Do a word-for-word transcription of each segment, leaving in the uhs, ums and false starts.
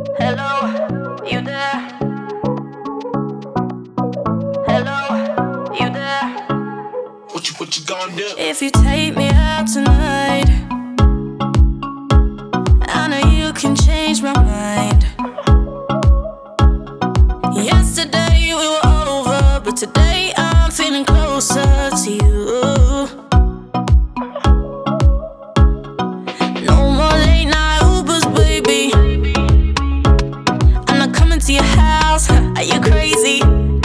Hello, you there? Hello, you there? What you, what you gonna do? If you take me out tonight, I know you can change my mind. Yesterday we were over, but today I'm feeling closer to you. No more late night Ubers, baby. I'm not coming to your house. Are you crazy?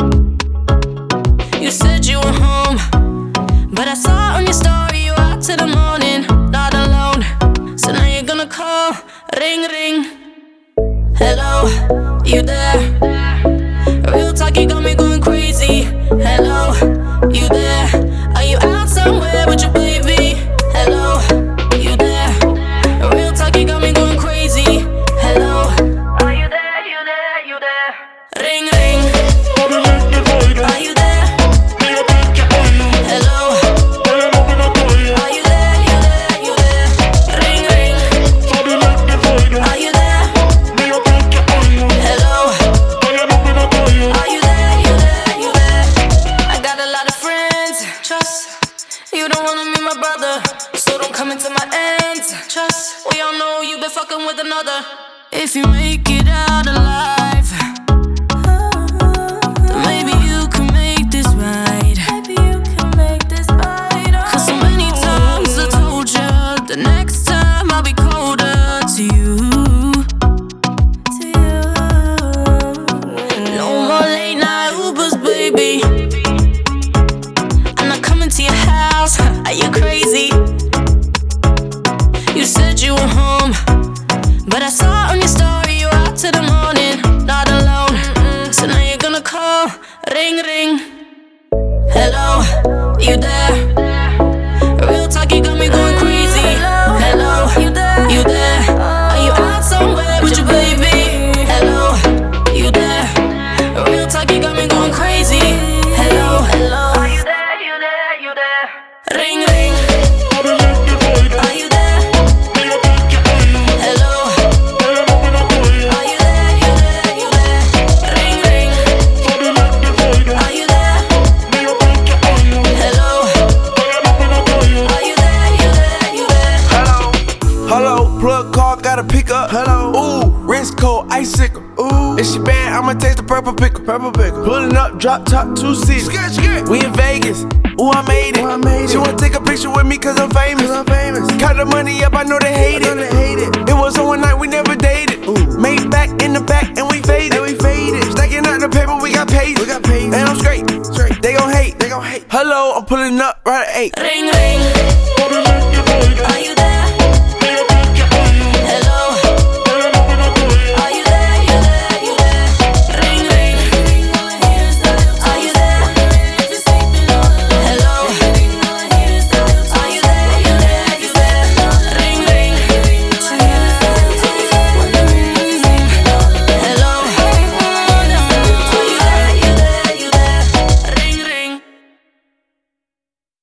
You said you were home, but I saw on your story you out till the morning, not alone. So now you're gonna call, ring ring. Hello, you there? Real talk, you got me going crazy. Hello, you there? Are you out somewhere with your baby? Hello, you there? Real talk, you got me going crazy. Hello, are you there? You there? You there? Ring ring. Are you there? Hello. Are you there? You there? You there? Ring ring. Are you there? Hello. Are you there? You there? You there? I got a lot of friends. Trust. You don't wanna meet my brother, so don't come into my ends. Trust. We all know you've been fucking with another. If you make it out alive, then maybe you can make this right. Maybe you can make this right. Cause so many times I told you the next time I'll be colder to you. To you. No more late night Ubers, baby. I'm not coming to your house. Are you crazy? You said you were home, but I saw on your story you out till the morning, not alone. Mm-mm. So now you're gonna call, ring ring. Hello, you there? Real talk, you got me going crazy. Hello, you there? You there? Are you out somewhere with your baby? Hello, you there? Real talk, you got me going crazy. Hello, hello. Are you there? You there? You there? Ring ring. Are you there? Hello. Are you there? You there? You there? Ring ring. Are you there? Hello. Are you there? You there? You there? Hello, hello, plug call, gotta pick up. Hello, ooh, wrist cold, icicle. Ooh, if she bad, I'ma taste the purple pickle. Purple pickle. Pulling up, drop top, two seats. We in Vegas. Ooh, I made it. Ooh, I made she it. Wanna take a picture with me cause I'm famous. Cause I'm famous. Count the money up, I know they hate it. They hate it. It was on one night we never dated. Ooh. Made back in the back and we faded. And we faded. Stacking out the paper, we got paid. We got paid. And I'm straight. Straight. They gon' hate. They gon' hate. Hello, I'm pulling up right at eight. Ring ring.